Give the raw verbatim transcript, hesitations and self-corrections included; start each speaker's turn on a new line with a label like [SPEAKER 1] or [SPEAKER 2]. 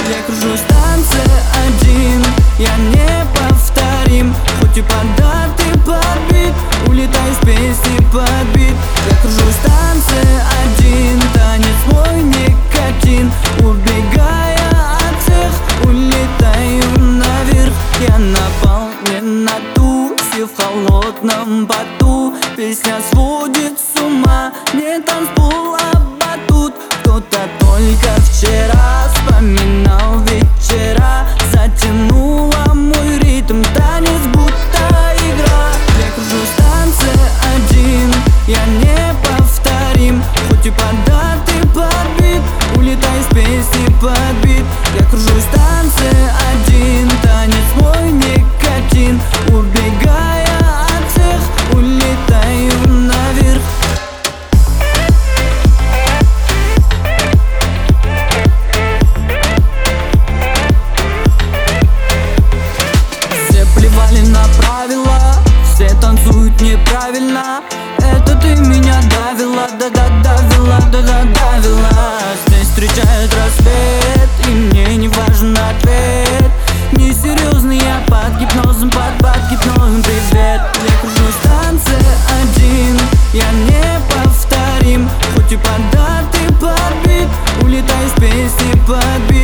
[SPEAKER 1] Я кружусь в танце один, я неповторим. Хоть и податый подбит, улетай с песни под бит. Я кружусь в танце один, танец мой никотин. Убегая от всех, улетаю наверх. Я наполнен на тусе в холодном поту. Песня сводит с ума, не танцпол, а батут. Кто-то только вчера вспоминал вечера, затянула мой ритм, танец будто игра. Я кружусь в танце один, я неповторим. Хоть и податый подбит, улетай с песни под бит. Я кружусь в танце один, танец мой никотин. Убегая от всех, улетаю наверх. Плевали на правила, все танцуют неправильно. Это ты меня давила, да-да давила, да-да давила. Здесь встречает рассвет, и мне не важен ответ. Несерьезный я под гипнозом, под, под гипнозом, привет. Я кружусь в танце один, я неповторим. Хоть и податый подбит, улетай с песни под бит.